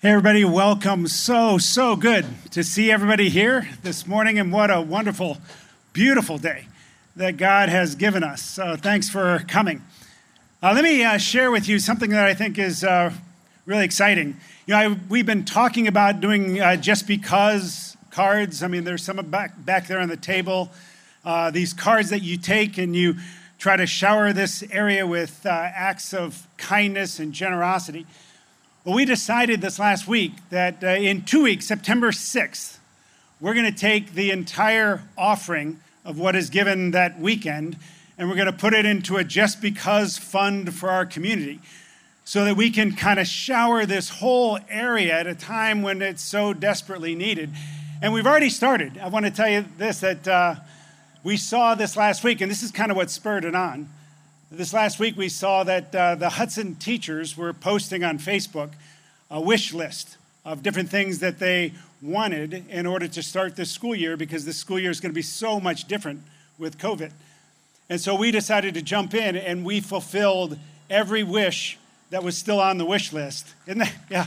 Hey everybody, welcome. So good to see everybody here this morning, and what a wonderful, beautiful day that God has given us. So thanks for coming. Let me share with you something that I think is really exciting. We've been talking about doing just because cards. I mean, there's some back there on the table. These cards that you take and you try to shower this area with acts of kindness and generosity. Well, we decided this last week that in 2 weeks, September 6th, we're going to take the entire offering of what is given that weekend, and we're going to put it into a Just Because fund for our community so that we can kind of shower this whole area at a time when it's so desperately needed. And we've already started. I want to tell you this, that we saw this last week, and this is kind of what spurred it on. This last week, we saw that the Hudson teachers were posting on Facebook a wish list of different things that they wanted in order to start this school year, because this school year is going to be so much different with COVID. And so we decided to jump in, and we fulfilled every wish that was still on the wish list. Isn't that? Yeah.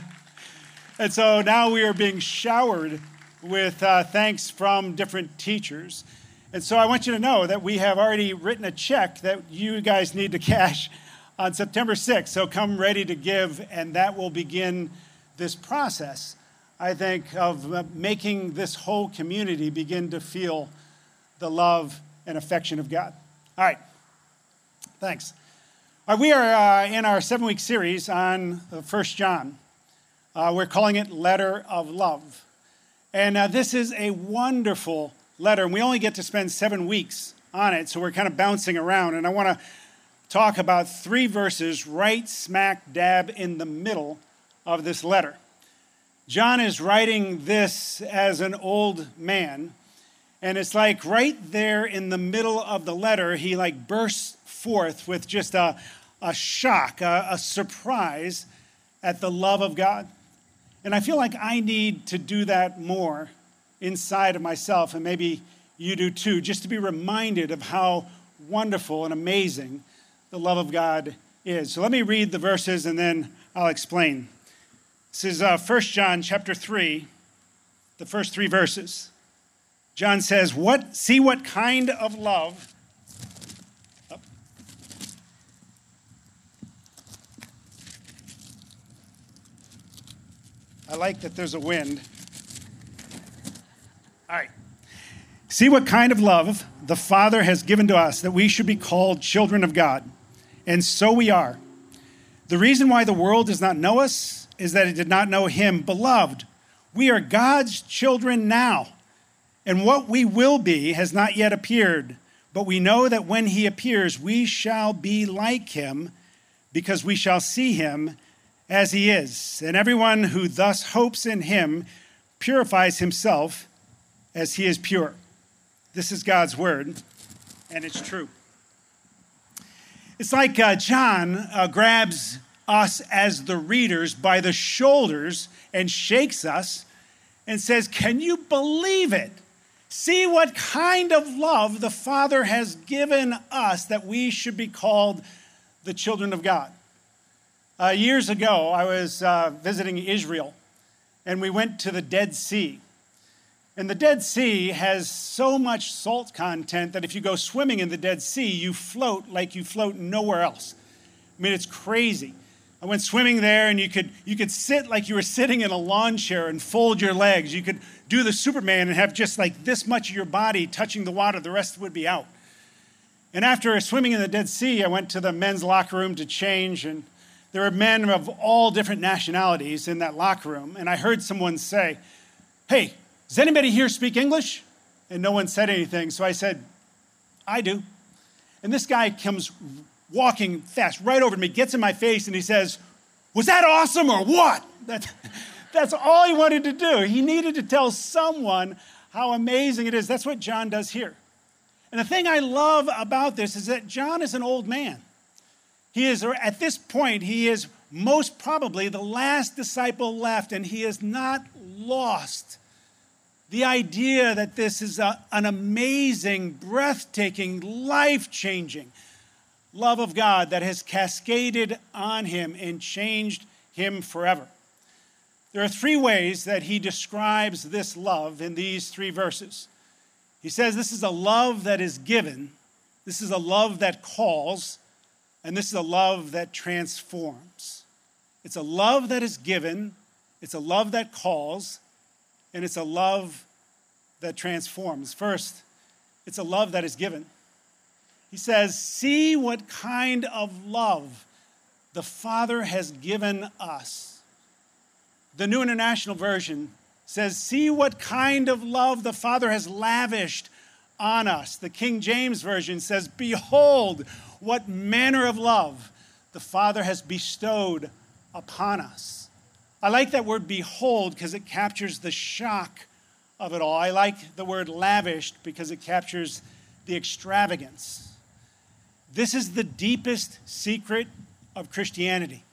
And so now we are being showered with thanks from different teachers. And so I want you to know that we have already written a check that you guys need to cash on September 6th. So come ready to give, and that will begin this process, I think, of making this whole community begin to feel the love and affection of God. All right. Thanks. All right, we are in our 7-week series on 1 John. We're calling it Letter of Love. And this is a wonderful letter, and we only get to spend 7 weeks on it, so we're kind of bouncing around. And I want to talk about 3 verses right smack dab in the middle of this letter. John is writing this as an old man, and it's like right there in the middle of the letter, he like bursts forth with just a shock, a surprise at the love of God. And I feel like I need to do that more inside of myself, and maybe you do too, just to be reminded of how wonderful and amazing the love of God is. So let me read the verses and then I'll explain. This is 1 John chapter 3, the first 3 verses. John says, See what kind of love I like that there's a wind. All right. See what kind of love the Father has given to us, that we should be called children of God. And so we are. The reason why the world does not know us is that it did not know him. Beloved, we are God's children now, and what we will be has not yet appeared. But we know that when he appears, we shall be like him, because we shall see him as he is. And everyone who thus hopes in him purifies himself as he is pure. This is God's word, and it's true. It's like John grabs us as the readers by the shoulders and shakes us and says, can you believe it? See what kind of love the Father has given us, that we should be called the children of God. Years ago, I was visiting Israel, and we went to the Dead Sea. And the Dead Sea has so much salt content that if you go swimming in the Dead Sea, you float like you float nowhere else. I mean, it's crazy. I went swimming there, and you could sit like you were sitting in a lawn chair and fold your legs. You could do the Superman and have just like this much of your body touching the water. The rest would be out. And after swimming in the Dead Sea, I went to the men's locker room to change, and there were men of all different nationalities in that locker room. And I heard someone say, hey, does anybody here speak English? And no one said anything. So I said, I do. And this guy comes walking fast right over to me, gets in my face, and he says, was that awesome or what? That's all he wanted to do. He needed to tell someone how amazing it is. That's what John does here. And the thing I love about this is that John is an old man. He is, at this point, he is most probably the last disciple left, and he has not lost the idea that this is an amazing, breathtaking, life-changing love of God that has cascaded on him and changed him forever. There are three ways that he describes this love in these three verses. He says this is a love that is given, this is a love that calls, and this is a love that transforms. It's a love that is given, it's a love that calls, and it's a love that transforms. First, it's a love that is given. He says, see what kind of love the Father has given us. The New International Version says, see what kind of love the Father has lavished on us. The King James Version says, behold, what manner of love the Father has bestowed upon us. I like that word behold because it captures the shock of it all. I like the word lavished because it captures the extravagance. This is the deepest secret of Christianity.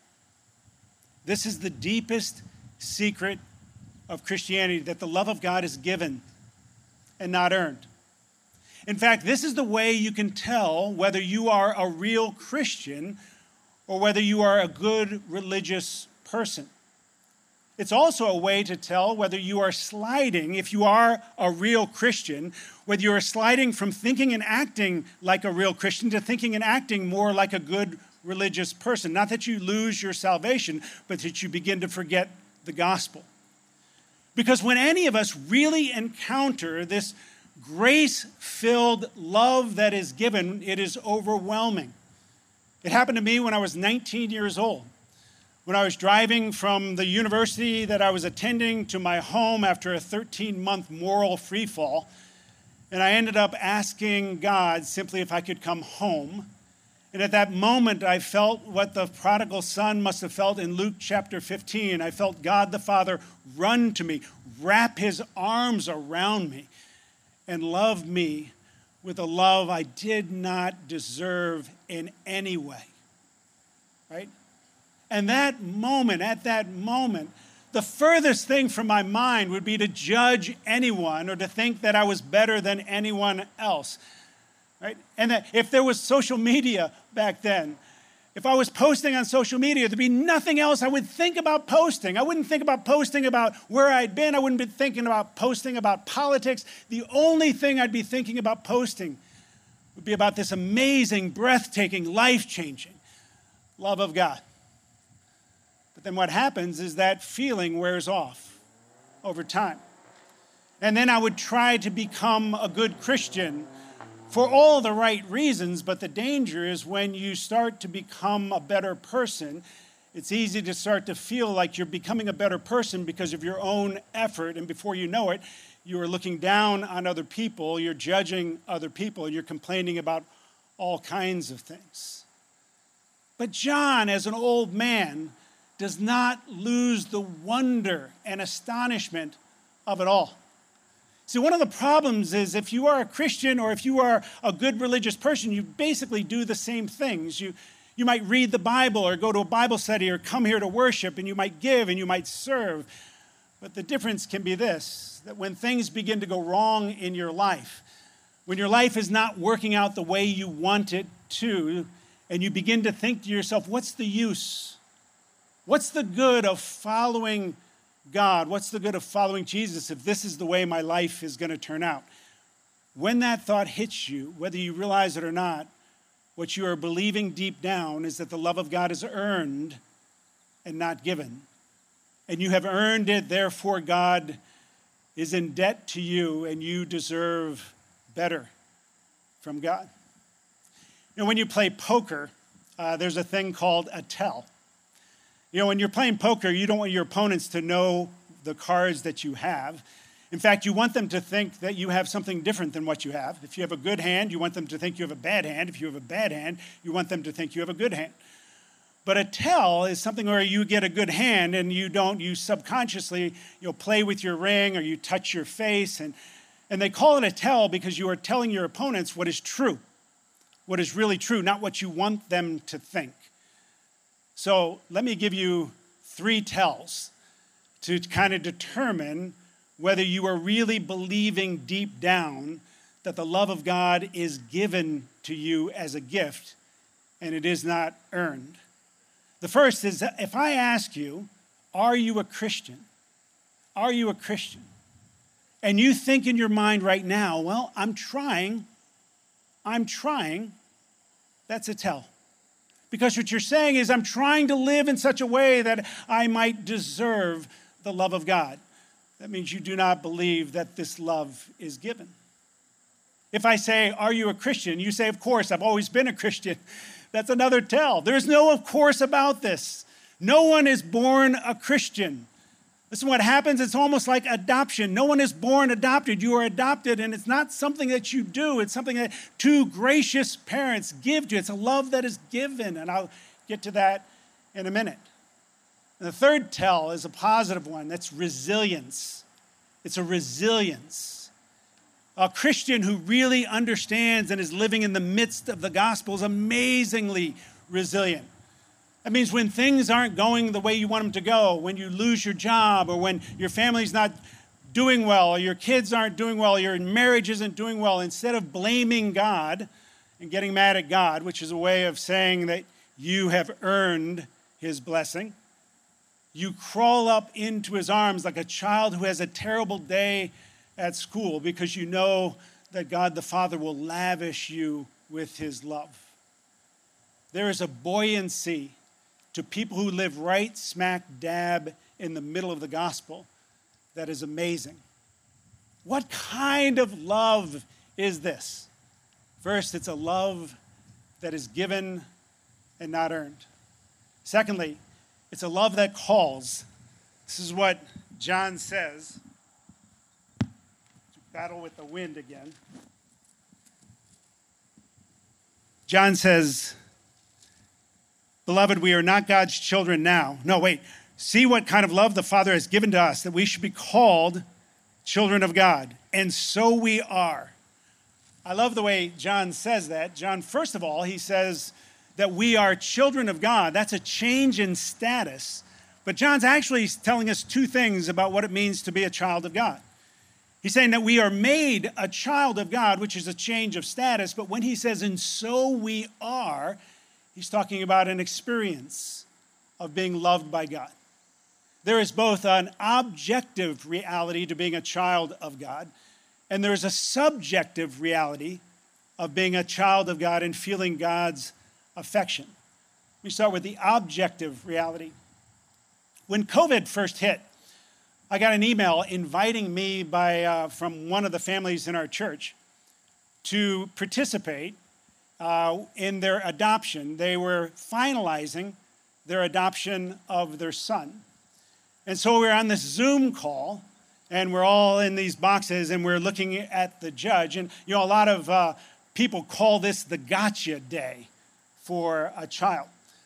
This is the deepest secret of Christianity, that the love of God is given and not earned. In fact, this is the way you can tell whether you are a real Christian or whether you are a good religious person. It's also a way to tell whether you are sliding, if you are a real Christian, whether you are sliding from thinking and acting like a real Christian to thinking and acting more like a good religious person. Not that you lose your salvation, but that you begin to forget the gospel. Because when any of us really encounter this grace-filled love that is given, it is overwhelming. It happened to me when I was 19 years old. When I was driving from the university that I was attending to my home after a 13-month moral freefall, and I ended up asking God simply if I could come home. And at that moment, I felt what the prodigal son must have felt in Luke chapter 15. I felt God the Father run to me, wrap his arms around me, and love me with a love I did not deserve in any way. Right? And at that moment, the furthest thing from my mind would be to judge anyone or to think that I was better than anyone else. Right? And that if there was social media back then, if I was posting on social media, there'd be nothing else I would think about posting. I wouldn't think about posting about where I'd been. I wouldn't be thinking about posting about politics. The only thing I'd be thinking about posting would be about this amazing, breathtaking, life-changing love of God. But then what happens is that feeling wears off over time. And then I would try to become a good Christian for all the right reasons, but the danger is when you start to become a better person, it's easy to start to feel like you're becoming a better person because of your own effort, and before you know it, you are looking down on other people, you're judging other people, and you're complaining about all kinds of things. But John, as an old man, does not lose the wonder and astonishment of it all. See, one of the problems is if you are a Christian or if you are a good religious person, you basically do the same things. You might read the Bible or go to a Bible study or come here to worship, and you might give and you might serve. But the difference can be this, that when things begin to go wrong in your life, when your life is not working out the way you want it to, and you begin to think to yourself, what's the use? What's the good of following God? What's the good of following Jesus if this is the way my life is going to turn out? When that thought hits you, whether you realize it or not, what you are believing deep down is that the love of God is earned and not given. And you have earned it, therefore God is in debt to you and you deserve better from God. You know, when you play poker, there's a thing called a tell. You know, when you're playing poker, you don't want your opponents to know the cards that you have. In fact, you want them to think that you have something different than what you have. If you have a good hand, you want them to think you have a bad hand. If you have a bad hand, you want them to think you have a good hand. But a tell is something where you get a good hand and you subconsciously, play with your ring or you touch your face. And they call it a tell because you are telling your opponents what is true, what is really true, not what you want them to think. So let me give you 3 tells to kind of determine whether you are really believing deep down that the love of God is given to you as a gift and it is not earned. The first is that if I ask you, are you a Christian? are you a Christian? And you think in your mind right now, well, I'm trying, that's a tell. Because what you're saying is, I'm trying to live in such a way that I might deserve the love of God. That means you do not believe that this love is given. If I say, are you a Christian? You say, of course, I've always been a Christian. That's another tell. There's no of course about this. No one is born a Christian. Listen, what happens, it's almost like adoption. No one is born adopted. You are adopted, and it's not something that you do. It's something that two gracious parents give to you. It's a love that is given, and I'll get to that in a minute. And the third tell is a positive one. That's resilience. It's a resilience. A Christian who really understands and is living in the midst of the gospel is amazingly resilient. That means when things aren't going the way you want them to go, when you lose your job, or when your family's not doing well, or your kids aren't doing well, or your marriage isn't doing well, instead of blaming God and getting mad at God, which is a way of saying that you have earned his blessing, you crawl up into his arms like a child who has a terrible day at school because you know that God the Father will lavish you with his love. There is a buoyancy to people who live right smack dab in the middle of the gospel that is amazing. What kind of love is this? First, it's a love that is given and not earned. Secondly, it's a love that calls. This is what John says. To battle with the wind again. John says, beloved, we are not God's children now. No, wait. See what kind of love the Father has given to us, that we should be called children of God. And so we are. I love the way John says that. John, first of all, he says that we are children of God. That's a change in status. But John's actually telling us two things about what it means to be a child of God. He's saying that we are made a child of God, which is a change of status. But when he says, and so we are, he's talking about an experience of being loved by God. There is both an objective reality to being a child of God, and there is a subjective reality of being a child of God and feeling God's affection. Let me start with the objective reality. When COVID first hit, I got an email inviting me from one of the families in our church to participate in their adoption. They were finalizing their adoption of their son. And so we're on this Zoom call, and we're all in these boxes, and we're looking at the judge. And, you know, a lot of people call this the gotcha day for a child.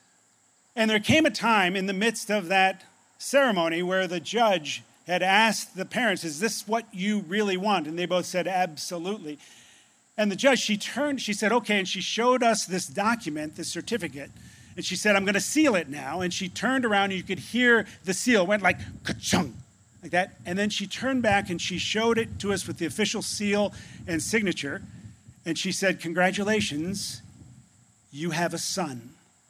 And there came a time in the midst of that ceremony where the judge had asked the parents, is this what you really want? And they both said, absolutely. And the judge, she said, okay, and she showed us this document, this certificate, and she said, I'm going to seal it now. And she turned around, and you could hear the seal. It went like, ka-chung, like that. And then she turned back, and she showed it to us with the official seal and signature. And she said, congratulations, you have a son.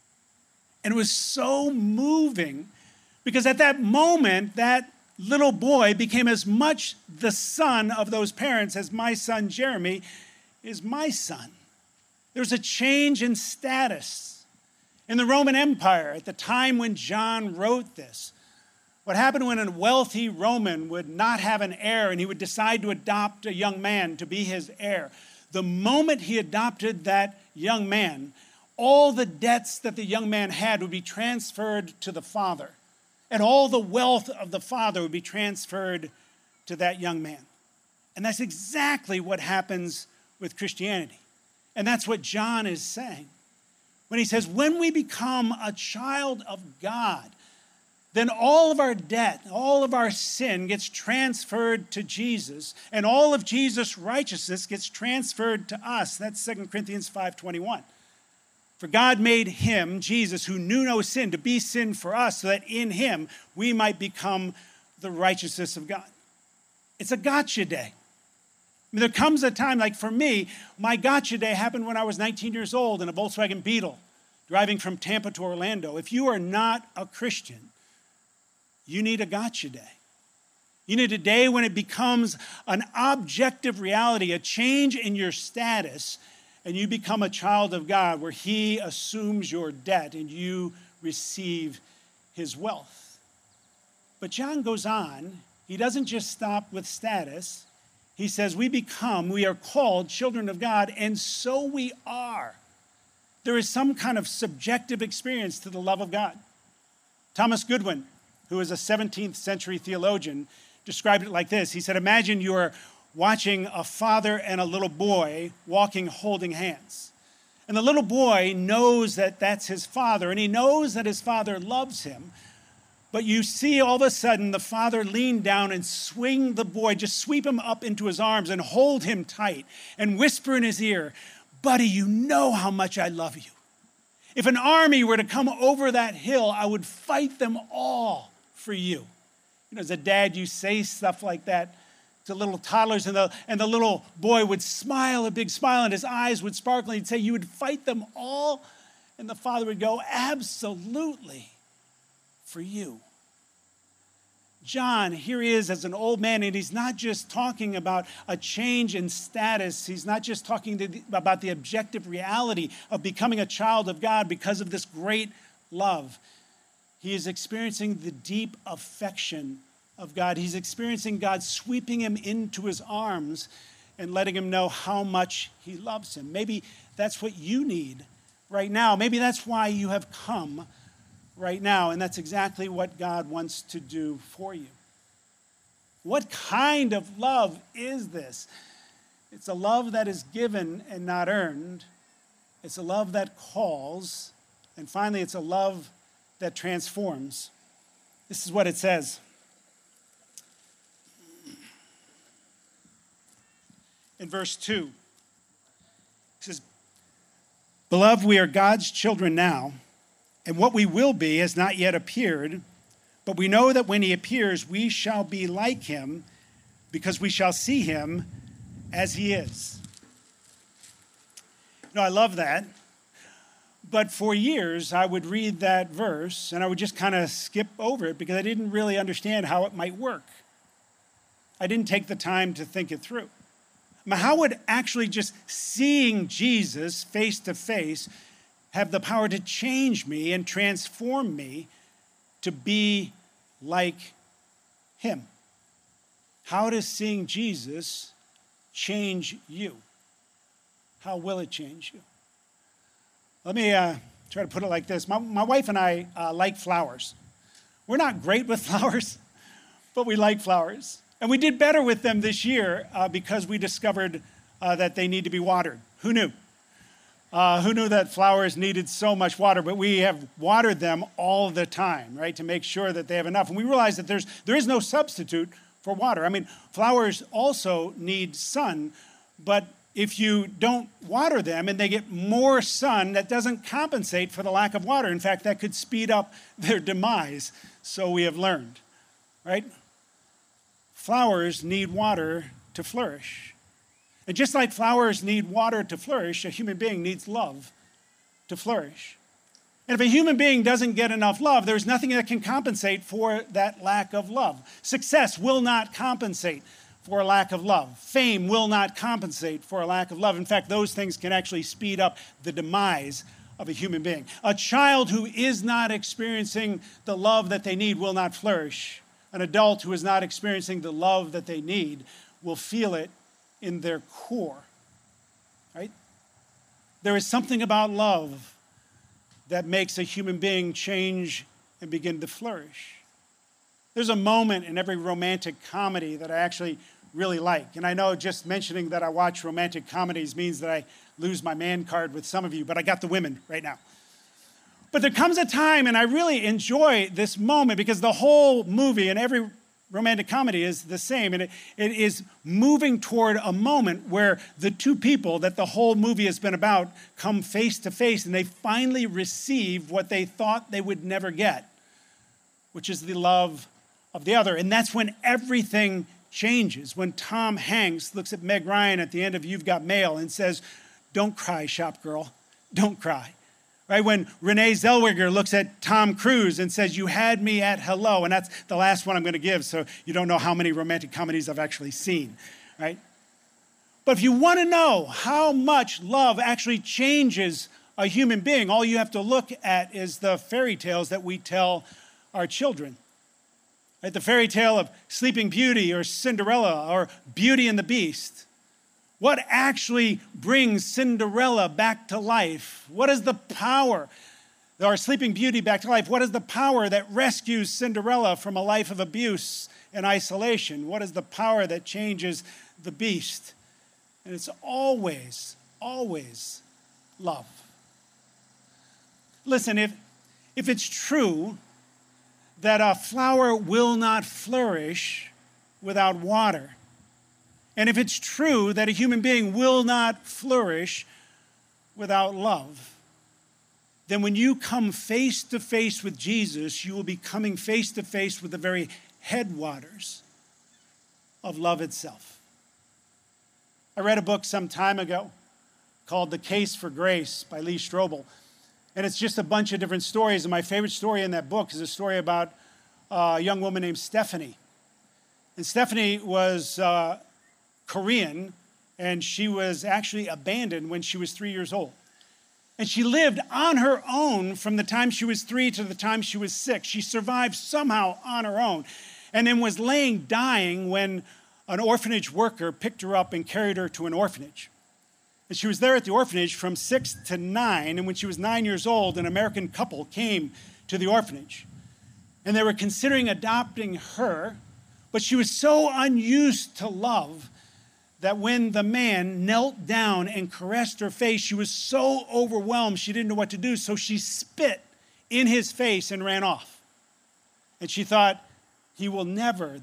And it was so moving, because at that moment, that little boy became as much the son of those parents as my son Jeremy is my son. There's a change in status. In the Roman Empire, at the time when John wrote this, what happened when a wealthy Roman would not have an heir and he would decide to adopt a young man to be his heir, the moment he adopted that young man, all the debts that the young man had would be transferred to the father. And all the wealth of the father would be transferred to that young man. And that's exactly what happens with Christianity. And that's what John is saying. When he says, when we become a child of God, then all of our debt, all of our sin gets transferred to Jesus, and all of Jesus' righteousness gets transferred to us. That's 2 Corinthians 5:21. For God made him, Jesus, who knew no sin, to be sin for us, so that in him we might become the righteousness of God. It's a gotcha day. I mean, there comes a time, like for me, my gotcha day happened when I was 19 years old in a Volkswagen Beetle, driving from Tampa to Orlando. If you are not a Christian, you need a gotcha day. You need a day when it becomes an objective reality, a change in your status, and you become a child of God where he assumes your debt and you receive his wealth. But John goes on. He doesn't just stop with status. He says we are called children of God, and so we are. There is some kind of subjective experience to the love of God. Thomas Goodwin, who is a 17th century theologian, described it like this. He said, imagine you are watching a father and a little boy walking holding hands. And the little boy knows that that's his father, and he knows that his father loves him. But you see all of a sudden the father lean down and swing the boy, just sweep him up into his arms and hold him tight and whisper in his ear, buddy, you know how much I love you. If an army were to come over that hill, I would fight them all for you. You know, as a dad, you say stuff like that to little toddlers, and the little boy would smile, a big smile, and his eyes would sparkle. He'd say, you would fight them all? And the father would go, absolutely, for you. John, here he is as an old man, and he's not just talking about a change in status. He's not just talking about the objective reality of becoming a child of God because of this great love. He is experiencing the deep affection of God. He's experiencing God sweeping him into his arms and letting him know how much he loves him. Maybe that's what you need right now. Maybe that's why you have come right now, and that's exactly what God wants to do for you. What kind of love is this? It's a love that is given and not earned. It's a love that calls. And finally, it's a love that transforms. This is what it says. In verse 2, it says, beloved, we are God's children now, and what we will be has not yet appeared, but we know that when he appears, we shall be like him, because we shall see him as he is. You know, I love that. But for years, I would read that verse, and I would just kind of skip over it because I didn't really understand how it might work. I didn't take the time to think it through. How would actually just seeing Jesus face to face have the power to change me and transform me to be like him? How does seeing Jesus change you? How will it change you? Let me try to put it like this. My wife and I like flowers. We're not great with flowers, but we like flowers. And we did better with them this year because we discovered that they need to be watered. Who knew? Who knew that flowers needed so much water? But we have watered them all the time, right, to make sure that they have enough. And we realize that there is no substitute for water. I mean, flowers also need sun, but if you don't water them and they get more sun, that doesn't compensate for the lack of water. In fact, that could speed up their demise, so we have learned, right? Flowers need water to flourish. And just like flowers need water to flourish, a human being needs love to flourish. And if a human being doesn't get enough love, there's nothing that can compensate for that lack of love. Success will not compensate for a lack of love. Fame will not compensate for a lack of love. In fact, those things can actually speed up the demise of a human being. A child who is not experiencing the love that they need will not flourish. An adult who is not experiencing the love that they need will feel it in their core, right? There is something about love that makes a human being change and begin to flourish. There's a moment in every romantic comedy that I actually really like. And I know just mentioning that I watch romantic comedies means that I lose my man card with some of you, but I got the women right now. But there comes a time, and I really enjoy this moment because the whole movie and every romantic comedy is the same. And it is moving toward a moment where the two people that the whole movie has been about come face to face, and they finally receive what they thought they would never get, which is the love of the other. And that's when everything changes. When Tom Hanks looks at Meg Ryan at the end of You've Got Mail and says, "Don't cry, shop girl, don't cry." Right? When Renee Zellweger looks at Tom Cruise and says, "You had me at hello," and that's the last one I'm going to give, so you don't know how many romantic comedies I've actually seen, right? But if you want to know how much love actually changes a human being, all you have to look at is the fairy tales that we tell our children. Right? The fairy tale of Sleeping Beauty or Cinderella or Beauty and the Beast. What actually brings Cinderella back to life? What is the power, or Sleeping Beauty back to life? What is the power that rescues Cinderella from a life of abuse and isolation? What is the power that changes the Beast? And it's always, always love. Listen, if it's true that a flower will not flourish without water, and if it's true that a human being will not flourish without love, then when you come face to face with Jesus, you will be coming face to face with the very headwaters of love itself. I read a book some time ago called The Case for Grace by Lee Strobel. And it's just a bunch of different stories. And my favorite story in that book is a story about a young woman named Stephanie. And Stephanie was Korean, and she was actually abandoned when she was 3 years old. And she lived on her own from the time she was 3 to the time she was 6. She survived somehow on her own, and then was laying dying when an orphanage worker picked her up and carried her to an orphanage. And she was there at the orphanage from 6 to 9, and when she was 9 years old, an American couple came to the orphanage. And they were considering adopting her, but she was so unused to love that when the man knelt down and caressed her face, she was so overwhelmed she didn't know what to do, so she spit in his face and ran off. And she thought, they will never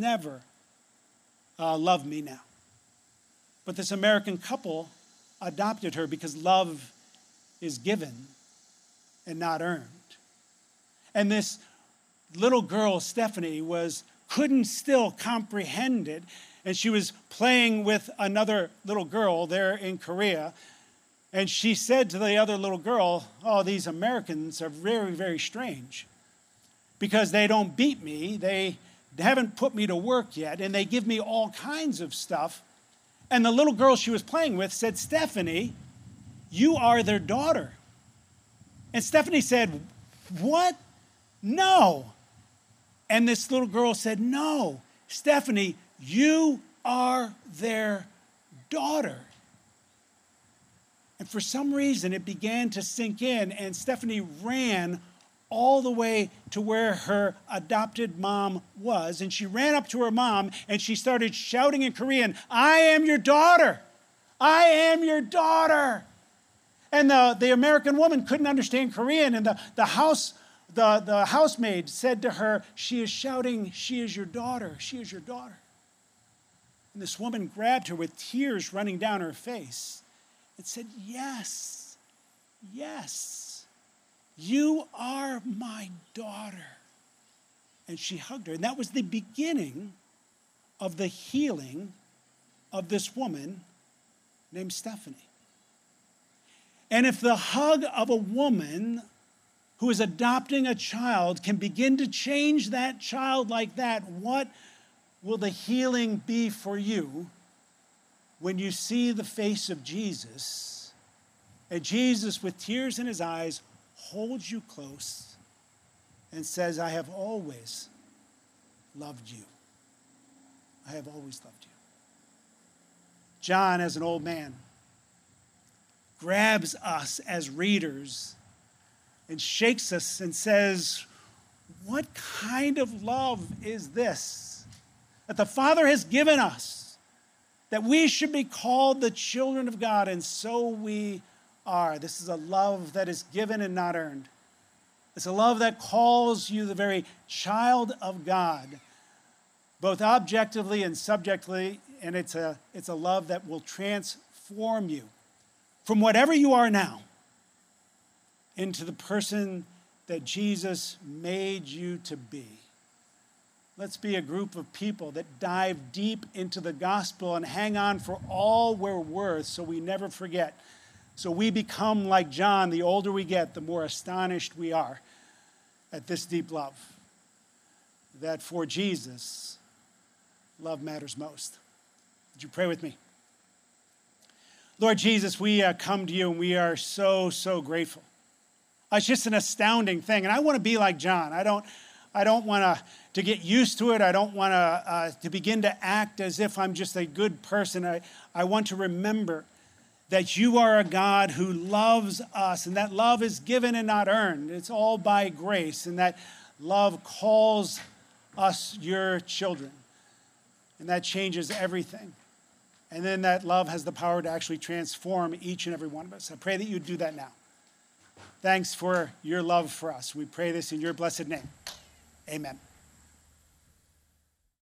love me now. But this American couple adopted her because love is given and not earned. And this little girl, Stephanie, couldn't still comprehend it. And she was playing with another little girl there in Korea. And she said to the other little girl, "Oh, these Americans are very, very strange because they don't beat me. They haven't put me to work yet. And they give me all kinds of stuff." And the little girl she was playing with said, "Stephanie, you are their daughter." And Stephanie said, "What? No." And this little girl said, "No, Stephanie, you are their daughter." And for some reason, it began to sink in, and Stephanie ran all the way to where her adopted mom was. And she ran up to her mom, and she started shouting in Korean, "I am your daughter. I am your daughter." And the American woman couldn't understand Korean, and the housemaid said to her, "She is shouting, 'She is your daughter. She is your daughter.'" And this woman grabbed her with tears running down her face and said, "Yes, yes, you are my daughter." And she hugged her. And that was the beginning of the healing of this woman named Stephanie. And if the hug of a woman who is adopting a child can begin to change that child like that, what will the healing be for you when you see the face of Jesus, and Jesus with tears in his eyes holds you close and says, "I have always loved you. I have always loved you." John, as an old man, grabs us as readers and shakes us and says, "What kind of love is this that the Father has given us, that we should be called the children of God?" And so we are. This is a love that is given and not earned. It's a love that calls you the very child of God, both objectively and subjectively, and it's a love that will transform you from whatever you are now into the person that Jesus made you to be. Let's be a group of people that dive deep into the gospel and hang on for all we're worth so we never forget So we become like John. The older we get, the more astonished we are at this deep love. That for Jesus, love matters most. Would you pray with me? Lord Jesus, we come to you and we are so, so grateful. It's just an astounding thing. And I want to be like John. I don't want to get used to it. I don't want to begin to act as if I'm just a good person. I want to remember that you are a God who loves us, and that love is given and not earned. It's all by grace, and that love calls us your children. And that changes everything. And then that love has the power to actually transform each and every one of us. I pray that you do that now. Thanks for your love for us. We pray this in your blessed name. Amen.